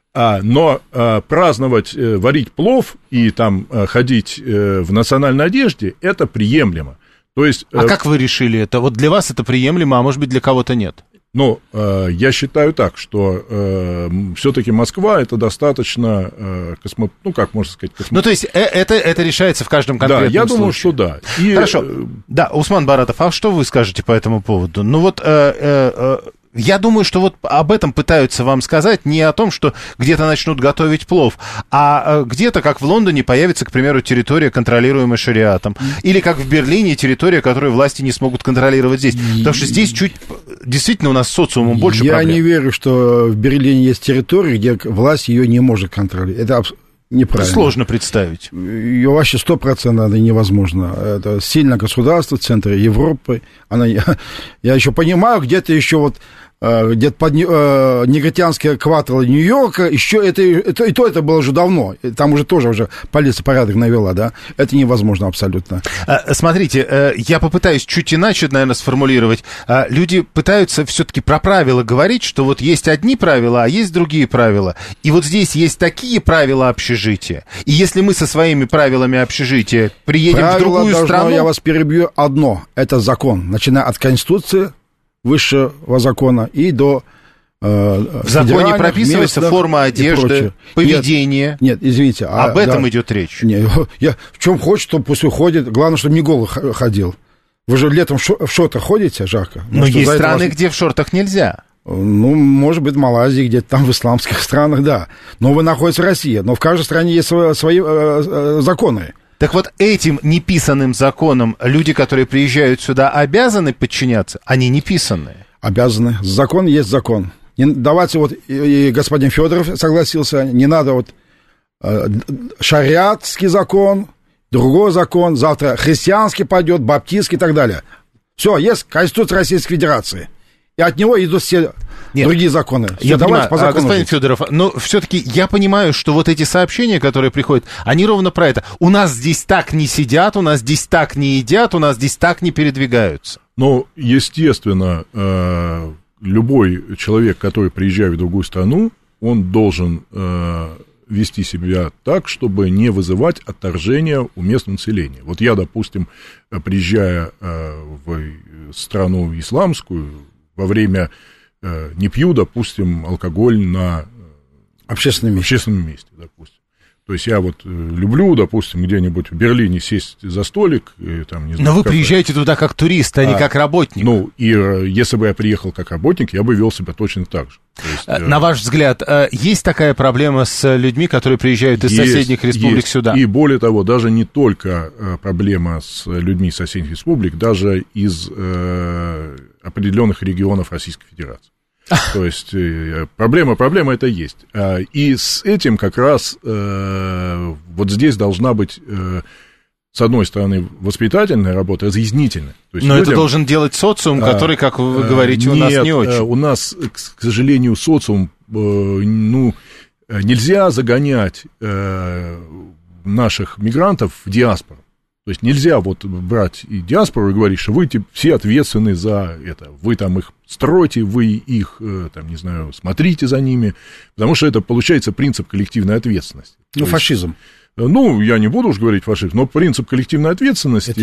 Но праздновать, варить плов и там ходить в национальной одежде – это приемлемо. То есть, а как вы решили это? Вот для вас это приемлемо, а может быть, для кого-то нет? Ну, э, я считаю так, что э, все-таки Москва это достаточно, э, космо... ну, как можно сказать, космо... Ну, то есть, э- это, это решается в каждом конкретном случае? Да, я думаю, что да. И... Хорошо. Да, Усман Баратов, а что вы скажете по этому поводу? Ну, вот... Э- э- э- Я думаю, что вот об этом пытаются вам сказать, не о том, что где-то начнут готовить плов, а где-то, как в Лондоне, появится, к примеру, территория, контролируемая шариатом, или как в Берлине, территория, которую власти не смогут контролировать здесь. Потому что здесь чуть, действительно, у нас с социумом больше Я проблем. не верю, что в Берлине есть территория, где власть ее не может контролировать. Это неправильно. Сложно представить. Ее вообще сто процентов невозможно. Это сильное государство в центре Европы. Она, я, я еще понимаю, где-то еще вот где-то под э, негритянские кварталы Нью-Йорка, еще это, это, и то это было уже давно, там уже тоже уже полиция порядок навела, да, это невозможно абсолютно. Смотрите, я попытаюсь чуть иначе, наверное, сформулировать. Люди пытаются все-таки про правила говорить, что вот есть одни правила, а есть другие правила, и вот здесь есть такие правила общежития, и если мы со своими правилами общежития приедем правила в другую должно, страну... Я вас перебью, одно, это закон, начиная от Конституции, высшего закона и до э, в законе прописывается форма одежды, поведение. Нет, нет, извините. Об а, этом да, идет речь. Нет, я в чем хочет, то пусть уходит. Главное, чтобы не голый ходил. Вы же летом в шортах ходите, жарко. Но есть страны, вас... где в шортах нельзя. Ну, может быть, в Малайзии, где-то там в исламских странах, да. Но вы находитесь в России. Но в каждой стране есть свои, свои э, э, законы. Так вот, этим неписанным законам люди, которые приезжают сюда, обязаны подчиняться? Они неписанные. Обязаны. Закон есть закон. Не, давайте вот, и, и господин Федоров согласился, не надо вот э, шариатский закон, другой закон, завтра христианский пойдет, баптистский и так далее. Все, есть Конституция Российской Федерации. И от него идут все Нет, другие законы. Все, я понимаю, по господин жить. Федоров, но все-таки я понимаю, что вот эти сообщения, которые приходят, они ровно про это. У нас здесь так не сидят, у нас здесь так не едят, у нас здесь так не передвигаются. Ну, естественно, любой человек, который приезжает в другую страну, он должен вести себя так, чтобы не вызывать отторжения у местного населения. Вот я, допустим, приезжая в страну исламскую, во время э, не пью, допустим, алкоголь на общественном месте. общественном месте, допустим. То есть я вот э, люблю, допустим, где-нибудь в Берлине сесть за столик. И, там, не знаю, Но вы приезжаете туда как турист, а, а не как работник. Ну, и э, если бы я приехал как работник, я бы вел себя точно так же. То есть, э, на ваш взгляд, э, есть такая проблема с людьми, которые приезжают из есть, соседних республик есть. сюда? И более того, даже не только э, проблема с людьми из соседних республик, даже из э, определенных регионов Российской Федерации. То есть проблема, проблема это есть. И с этим как раз э, вот здесь должна быть, э, с одной стороны, воспитательная работа, разъяснительная. То есть Но людям, это должен делать социум, который, как вы говорите, нет, у нас не очень. У нас, к сожалению, социум, э, ну, нельзя загонять э, наших мигрантов в диаспору. То есть нельзя вот брать и диаспору и говорить, что вы типа, все ответственны за это. Вы там их стройте, вы их, там, не знаю, смотрите за ними. Потому что это получается принцип коллективной ответственности. Ну, То фашизм. Есть, ну, я не буду уж говорить фашизм, но принцип коллективной ответственности,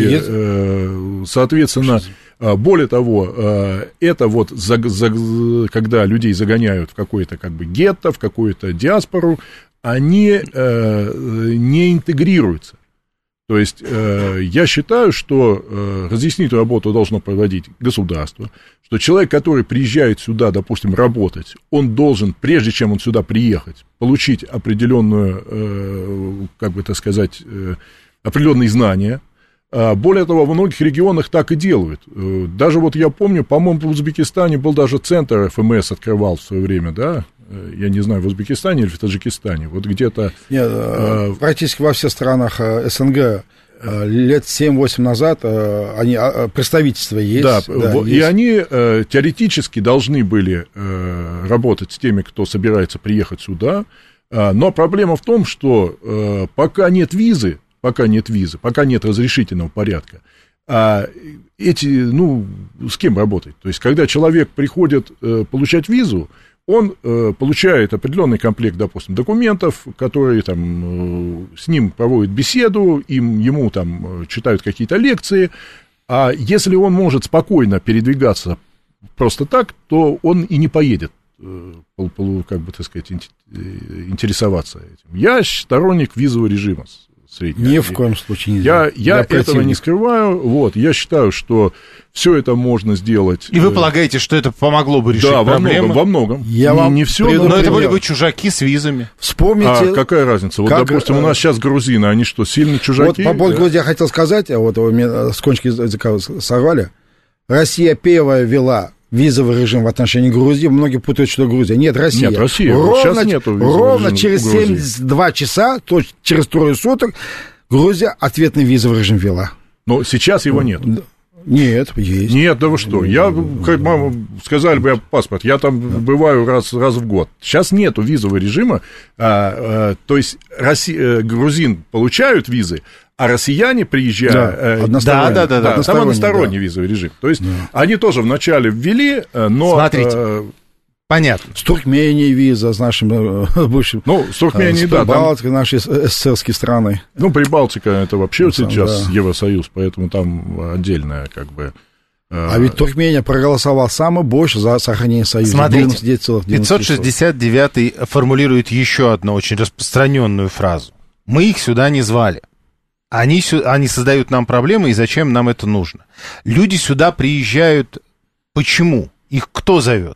э, соответственно, фашизм. Более того, э, это вот за, за, когда людей загоняют в какое-то как бы гетто, в какую-то диаспору, они э, не интегрируются. То есть э, я считаю, что э, разъяснительную работу должно проводить государство, что человек, который приезжает сюда, допустим, работать, он должен, прежде чем он сюда приехать, получить определенную, э, как бы так сказать, э, определенные знания. А более того, во многих регионах так и делают. Даже вот я помню, по-моему, в Узбекистане был даже центр эф эм эс открывал в свое время, да? Я не знаю, в Узбекистане или в Таджикистане, вот где-то... Нет, э, практически во всех странах эс эн гэ лет семь-восемь назад они, представительства есть. Да, да и есть. они теоретически должны были работать с теми, кто собирается приехать сюда, но проблема в том, что пока нет визы, пока нет визы, пока нет разрешительного порядка, а эти, ну, с кем работать? То есть, когда человек приходит получать визу, он э, получает определенный комплект, допустим, документов, которые там, э, с ним проводят беседу, им, ему там читают какие-то лекции, а если он может спокойно передвигаться просто так, то он и не поедет, э, пол, пол, как бы, так сказать, интересоваться этим. Я сторонник визового режима. Среднего. Ни в коем случае не Я, я, я этого противник. не скрываю, вот, я считаю, что все это можно сделать. И вы полагаете, что это помогло бы решить да, проблему? Да, во многом, во многом. Я не, вам не все, приду, но пример. это были бы чужаки с визами. Вспомните... А какая разница? Вот, как, допустим, у нас сейчас грузины, они что, сильно чужаки? Вот по поводу Грузии я хотел сказать, вот вы меня с кончики языка сорвали. Россия первая ввела визовый режим в отношении Грузии. Многие путают, что Грузия. Нет, Россия. Нет, Россия. Ровно, Сейчас нету ровно через семьдесят два часа, то есть через трое суток, Грузия ответный визовый режим ввела. Но сейчас его нет. Нет, есть. Нет, да вы что? Я, как мама, сказали бы, я паспорт, я там бываю раз, раз в год. Сейчас нету визового режима, а, а, то есть Россия, грузин получают визы, а россияне приезжают... Да, односторонний. Да, да, да, да, там односторонний да. визовый режим. То есть да. они тоже вначале ввели, но... Смотрите. А, понятно. С Туркменией виза, с нашим бывшим... Ну, с Туркменией, с да. Прибалтикой, там... наши эсэсовские страны. Ну, Прибалтика, это вообще ну, сейчас да. Евросоюз, поэтому там отдельная, как бы... А ведь Туркмения проголосовала самый больше за сохранение союза. Смотрите, пятьсот шестьдесят девятый формулирует еще одну очень распространенную фразу. Мы их сюда не звали. Они, они создают нам проблемы, и зачем нам это нужно? Люди сюда приезжают... Почему? Их кто зовет?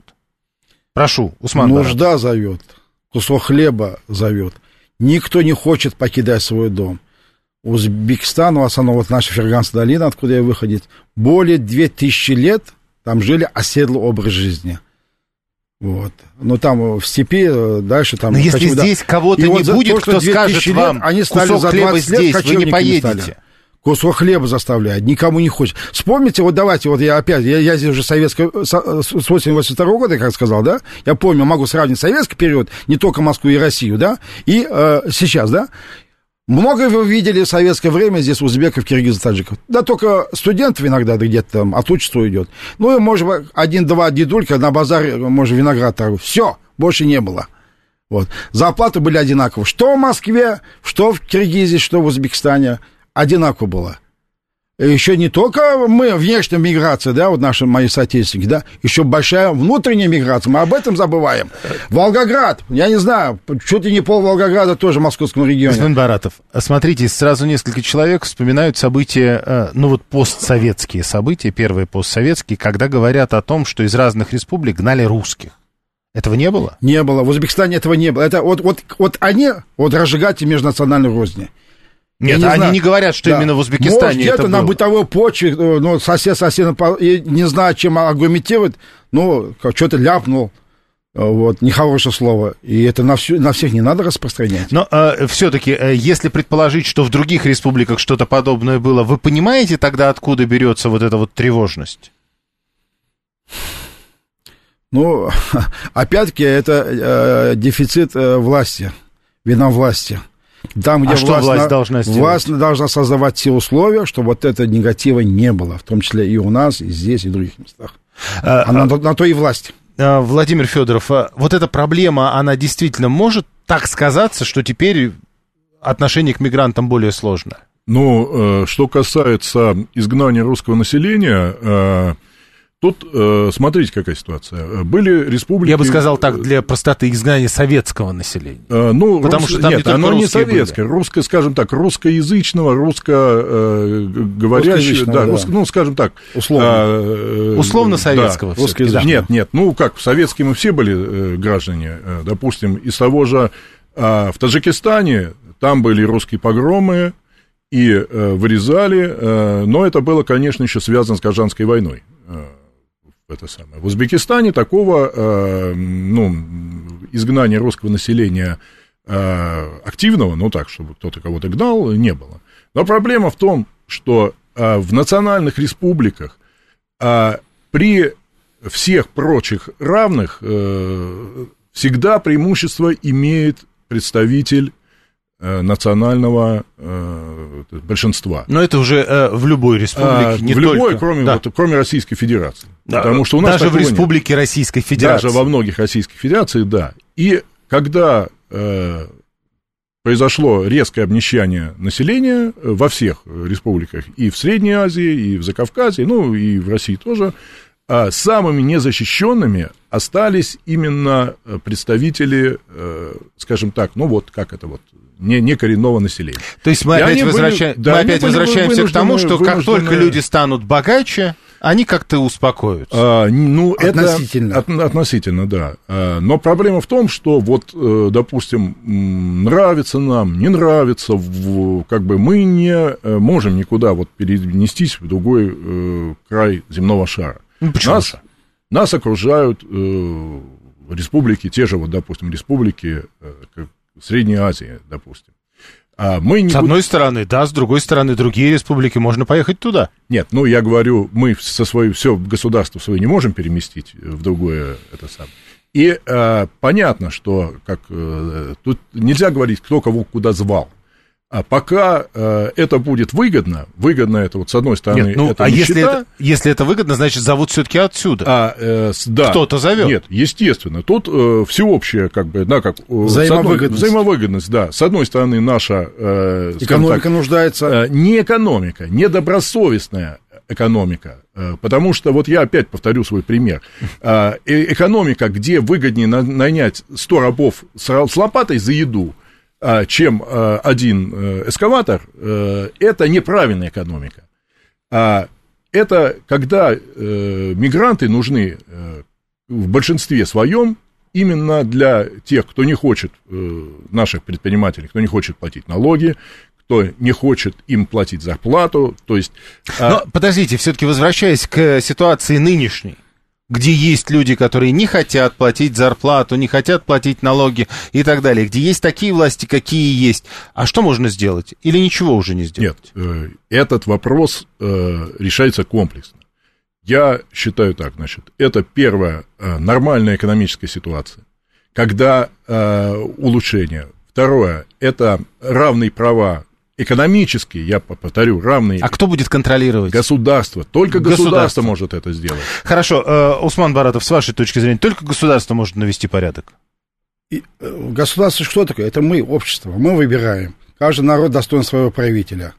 Прошу, Усман Баратов. Нужда зовет, кусок хлеба зовет. Никто не хочет покидать свой дом. Узбекистан, в основном вот наша Ферганская долина, откуда я выходит, более две тысячи лет там жили оседлый образ жизни. Вот. Но там в степи, дальше там... Но если хочу, здесь да. кого-то и не вот будет, то, кто скажет лет, вам, они кусок хлеба здесь, вы не поедете. Кусок хлеба заставляют, никому не хочет. Вспомните, вот давайте, вот я опять, я, я здесь уже советского, с восемьдесят второго года, как сказал, да, я помню, могу сравнить советский период, не только Москву и Россию, да, и э, сейчас, да. Много вы видели в советское время здесь узбеков, киргизов, таджиков. Да только студентов иногда да, где-то там отучатся уйдет. Ну и, может быть, один-два дедулька на базаре, может, виноград торгуют. Все, больше не было. Вот. Зарплаты были одинаковые. Что в Москве, что в Киргизии, что в Узбекистане. Одинаково было. Еще не только мы, внешняя миграция, да, вот наши мои соотечественники, да, еще большая внутренняя миграция, мы об этом забываем. Волгоград, я не знаю, чуть ли не пол Волгограда тоже в московском регионе. Господин Баратов, смотрите, сразу несколько человек вспоминают события, ну вот постсоветские события, первые постсоветские, когда говорят о том, что из разных республик гнали русских. Этого не было? Не было, в Узбекистане этого не было. Это вот, вот, вот они, вот разжигатели межнациональной розни. Нет, не они знаю. не говорят, что да. именно в Узбекистане Может, это было. на бытовой почве, ну, сосед соседа, не знаю, чем аргументировать, ну, что-то ляпнул, вот, нехорошее слово, и это на, всю, на всех не надо распространять. Но э, все-таки, э, если предположить, что в других республиках что-то подобное было, вы понимаете тогда, откуда берется вот эта вот тревожность? Ну, опять-таки, это э, дефицит э, власти, вина власти. Там, где а что власть, власть на, должна сделать? Власть должна создавать те условия, чтобы вот этого негатива не было, в том числе и у нас, и здесь, и в других местах. А, а на, на то и власть. Владимир Федоров, вот эта проблема, она действительно может так сказаться, что теперь отношение к мигрантам более сложное? Ну, что касается изгнания русского населения, тут, смотрите, какая ситуация. Были республики... Я бы сказал так, для простоты, изгнания советского населения. Ну, потому рус... что там нет, не только оно не советское, были. русское, скажем так, русскоязычного, русско-говорящего, да, да. Рус... ну, скажем так... Условно. А, Условно советского. Да. Да. Нет, нет, ну, как, советские мы все были граждане, допустим, из того же... В Таджикистане там были русские погромы, и э, вырезали, э, но это было, конечно, еще связано с Гражданской войной. Э, это самое. В Узбекистане такого э, ну, изгнания русского населения э, активного, ну так, чтобы кто-то кого-то гнал, не было. Но проблема в том, что э, в национальных республиках э, при всех прочих равных э, всегда преимущество имеет представитель национального э, большинства. Но это уже э, в любой республике, а, не в любой, только. Кроме, Да. вот, кроме Российской Федерации. Да. Потому что у нас даже в республике нет. Российской Федерации. Даже во многих Российских Федерациях, да. И когда э, произошло резкое обнищание населения во всех республиках, и в Средней Азии, и в Закавказье, ну, и в России тоже, э, самыми незащищенными остались именно представители, э, скажем так, ну, вот как это вот, Не, не коренного населения. То есть мы и опять, возвращаем, были, да, мы опять возвращаемся к тому, что вынуждены... как только люди станут богаче, они как-то успокоятся. А, ну, относительно. Это, от, относительно, да. А, но проблема в том, что вот, допустим, нравится нам, не нравится, в, как бы мы не можем никуда вот перенестись в другой э, край земного шара. Ну, почему? Нас, нас окружают э, республики, те же, вот, допустим, республики э, как Средней Азии, допустим. А мы не с буд... одной стороны, да, с другой стороны, другие республики, можно поехать туда. Нет, ну, я говорю, мы со своей, все государство свое не можем переместить в другое, это самое. И а, понятно, что как, а, тут нельзя говорить, кто кого куда звал. А пока э, это будет выгодно, выгодно это вот с одной стороны... Нет, ну, это а нищета, если это, если это выгодно, значит, зовут все-таки отсюда. А, э, да. Кто-то зовет. Нет, естественно. Тут э, всеобщая, как бы, да, как... Взаимовыгодность. Одной, взаимовыгодность, да. С одной стороны, наша... Э, экономика так, нуждается... Э, не экономика, не добросовестная экономика. Э, потому что, вот я опять повторю свой пример. Э, экономика, где выгоднее на, нанять сто рабов с, с лопатой за еду, чем один эскаватор, это неправильная экономика. Это когда мигранты нужны в большинстве своем именно для тех, кто не хочет, наших предпринимателей, кто не хочет платить налоги, кто не хочет им платить зарплату, то есть... Но, подождите, все-таки возвращаясь к ситуации нынешней, где есть люди, которые не хотят платить зарплату, не хотят платить налоги и так далее, где есть такие власти, какие есть. А что можно сделать? Или ничего уже не сделать? Нет, этот вопрос решается комплексно. Я считаю так, значит, это первая нормальная экономическая ситуация, когда улучшение. Второе, это равные права. Экономические, я повторю, равные... А кто будет контролировать? Государство. Только государство, государство может это сделать. Хорошо. Э, Усман Баратов, с вашей точки зрения, только государство может навести порядок? И, э, государство что такое? Это мы, общество. Мы выбираем. Каждый народ достоин своего правителя.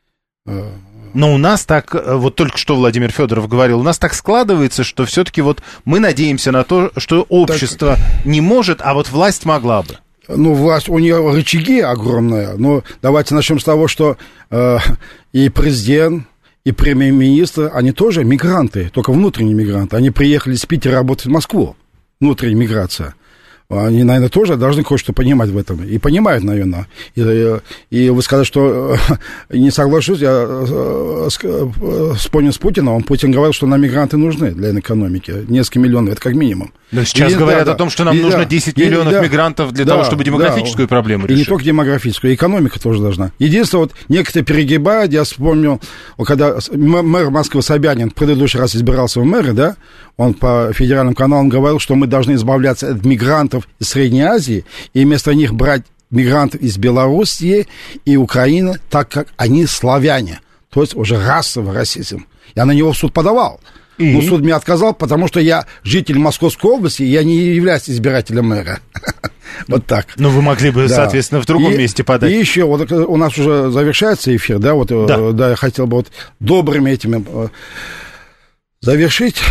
Но у нас так, вот только что Владимир Федоров говорил, у нас так складывается, что все-таки вот мы надеемся на то, что общество так... не может, а вот власть могла бы. Ну, власть, у нее рычаги огромные, но давайте начнем с того, что э, и президент, и премьер-министр, они тоже мигранты, только внутренние мигранты. Они приехали с Питера работать в Москву, внутренняя миграция. Они, наверное, тоже должны кое-что понимать в этом. И понимают, наверное. И, и вы сказали, что не соглашусь, я вспомнил с Путиным. Путин говорил, что нам мигранты нужны для экономики. Несколько миллионов, это как минимум. Но сейчас и, говорят да, о том, что нам и, нужно десять и, миллионов и, мигрантов для да, того, чтобы демографическую да, проблему решить. И не только демографическую, экономика тоже должна. Единственное, вот некоторые перегибают. Я вспомнил, когда мэр Москвы Собянин в предыдущий раз избирался в мэры, да, он по федеральным каналам говорил, что мы должны избавляться от мигрантов из Средней Азии и вместо них брать мигрантов из Белоруссии и Украины, так как они славяне, то есть уже расовый расизм. Я на него в суд подавал. И? Но суд мне отказал, потому что я житель Московской области, я не являюсь избирателем мэра. Вот так. Ну, вы могли бы, соответственно, в другом месте подать. И еще, вот у нас уже завершается эфир, да, вот, да, я хотел бы вот добрыми этими завершить.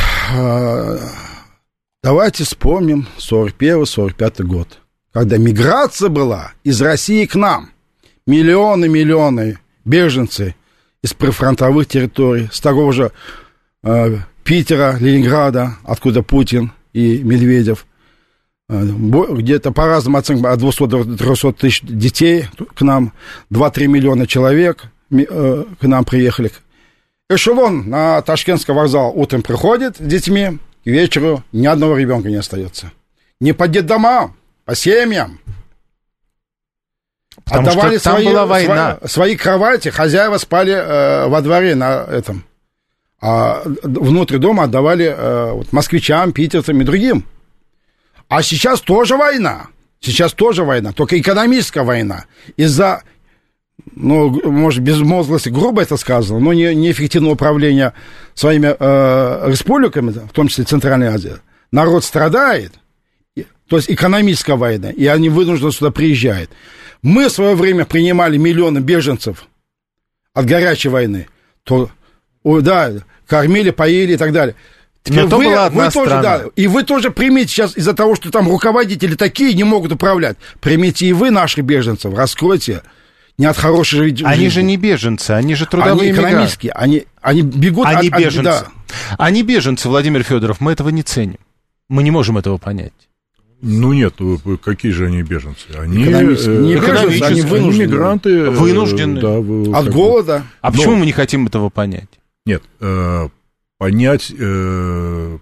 Давайте вспомним сорок первый сорок пятый год, когда миграция была из России к нам. Миллионы-миллионы беженцы из прифронтовых территорий, с того же э, Питера, Ленинграда, откуда Путин и Медведев. Э, где-то по разным оценкам от двухсот до трехсот тысяч детей к нам, два-три миллиона человек э, к нам приехали. Эшелон на Ташкентский вокзал утром приходит с детьми, к вечеру ни одного ребенка не остается. Не по детдомам, по семьям. Потому отдавали что там свои, была война. Свои, свои кровати, хозяева спали э, во дворе на этом. А внутри дома отдавали э, вот, москвичам, питерцам и другим. А сейчас тоже война. Сейчас тоже война, только экономическая война. Из-за, ну, может, безмозглости, грубо это сказано, но не, неэффективного управления своими э, республиками, в том числе Центральной Азии, народ страдает. То есть экономическая война, и они вынуждены сюда приезжают. Мы в свое время принимали миллионы беженцев от горячей войны. То, о, да, кормили, поили и так далее. Теперь Но вы, то была одна вы тоже, страна. да, и вы тоже примите сейчас из-за того, что там руководители такие не могут управлять. Примите и вы наших беженцев, раскройте. Не от хорошей жизни. Они же не беженцы, они же трудовые мигранты. Они экономические, они, они бегут они от... беженцы. От, да. Они беженцы, Владимир Федоров, мы этого не ценим. Мы не можем этого понять. Ну нет, какие же они беженцы? Они, экономические. Не беженцы, они вынуждены. Они мигранты. Вынуждены. Да, вы, от голода. Бы. А Но, почему мы не хотим этого понять? Нет, э, понять... Э,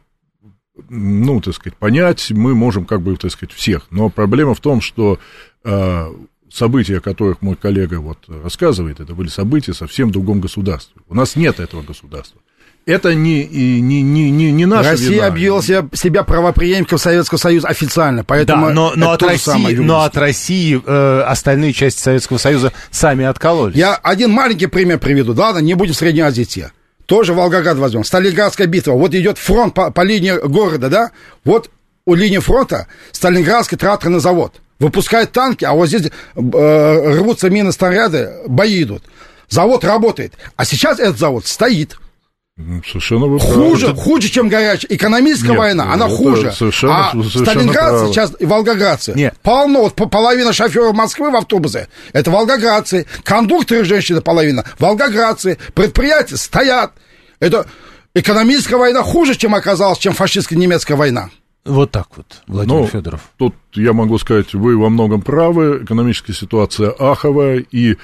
ну, так сказать, понять мы можем, как бы, так сказать, всех. Но проблема в том, что э, события, о которых мой коллега вот рассказывает, это были события совсем в другом государстве. У нас нет этого государства. Это не, не, не, не, не наша Россия вина. объявила себя, себя правопреемником Советского Союза официально, поэтому да, но, но, от России, но от от России э, остальные части Советского Союза сами откололись. Я один маленький пример приведу, ладно, не будем в Средней Азии идти. Тоже Волгоград возьмем. Сталинградская битва. Вот идет фронт по, по линии города, да? Вот у линии фронта Сталинградский тракторный завод. Выпускают танки, а вот здесь э, рвутся мины, снаряды, бои идут. Завод работает. А сейчас этот завод стоит. Совершенно вы хуже, правы. хуже, чем горячая. Экономическая Нет, война, она хуже. Совершенно, а совершенно сталинградцы правы. сейчас и волгоградцы. Нет. Полно. Вот половина шоферов Москвы в автобусе — это волгоградцы. Кондукторы, женщины, половина — волгоградцы. Предприятия стоят. Это экономическая война хуже, чем оказалась, чем фашистская немецкая война. Вот так вот, Владимир ну, Федоров. Тут я могу сказать, вы во многом правы. Экономическая ситуация аховая, и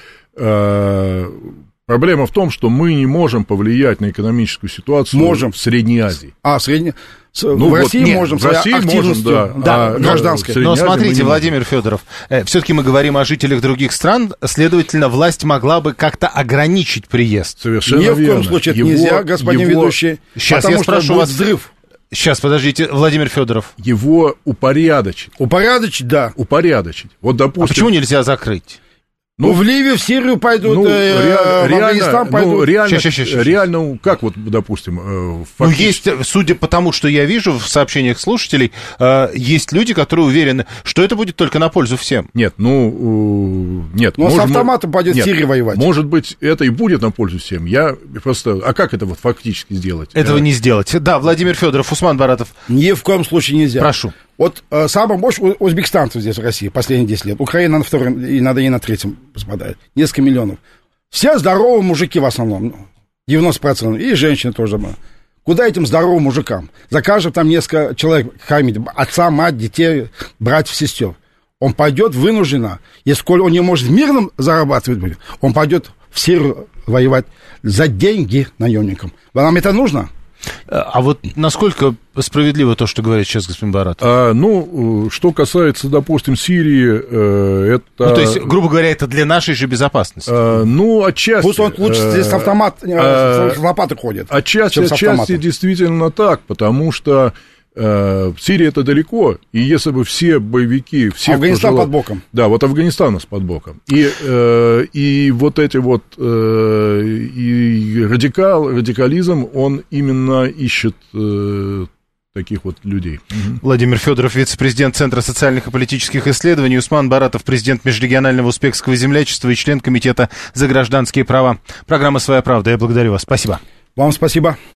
э, проблема в том, что мы не можем повлиять на экономическую ситуацию можем. в Средней Азии. А, в Средней... Ну, в вот, России нет, можем, в России можем, да, да, а, гражданской. Но Азии смотрите, мы Владимир Федоров, э, все-таки мы говорим о жителях других стран, следовательно, власть могла бы как-то ограничить приезд. Совершенно Ни в верно. коем случае это его, нельзя, господин его, ведущий. Сейчас потому я что спрошу будет вас. взрыв. Сейчас, подождите, Владимир Федоров. Его упорядочить. Упорядочить, да. Упорядочить. Вот, допустим... А почему нельзя закрыть? Ну, в Ливию, в Сирию пойдут, ну, э, реаль, в Афганистан реально, пойдут. ну, реально, Щас, щас, щас, реально, как вот, допустим, э, Ну, фактически... есть, судя по тому, что я вижу в сообщениях слушателей, э, есть люди, которые уверены, что это будет только на пользу всем. Нет, ну, э, нет. Но может, с автоматом пойдет в Сирии воевать. Может быть, это и будет на пользу всем. Я просто... А как это вот фактически сделать? Этого э, не сделать. Да, Владимир Федоров, Усман Баратов. Ни в коем случае нельзя. Прошу. Вот э, самый больше узбекистанцев здесь в России последние десять лет. Украина на втором, и надо и на третьем попадает. Несколько миллионов. Все здоровые мужики в основном. девяносто процентов. И женщины тоже. Куда этим здоровым мужикам? За каждым там несколько человек кормить. Отца, мать, детей, братьев, сестер. Он пойдет вынужденно. Если он не может в мирном зарабатывать, он пойдет в Сирию воевать за деньги наемникам. Вам это нужно? А вот насколько справедливо то, что говорит сейчас господин Баратов? А, ну, что касается, допустим, Сирии, э, это... Ну, то есть, грубо говоря, это для нашей же безопасности. Э, ну, отчасти... Пусть он лучше здесь автомат, э, с лопатой ходит. Отчасти, чем с отчасти автоматом. действительно так, потому что э, Сирия это далеко, и если бы все боевики... Все, Афганистан жила... под боком. Да, вот Афганистан у нас под боком. И, э, и вот эти вот... Э, и радикал, радикализм, он именно ищет... Э, таких вот людей. Владимир Федоров, вице-президент Центра социальных и политических исследований, Усман Баратов, президент Межрегионального узбекского землячества и член Комитета за гражданские права. Программа «Своя правда». Я благодарю вас. Спасибо. Вам спасибо.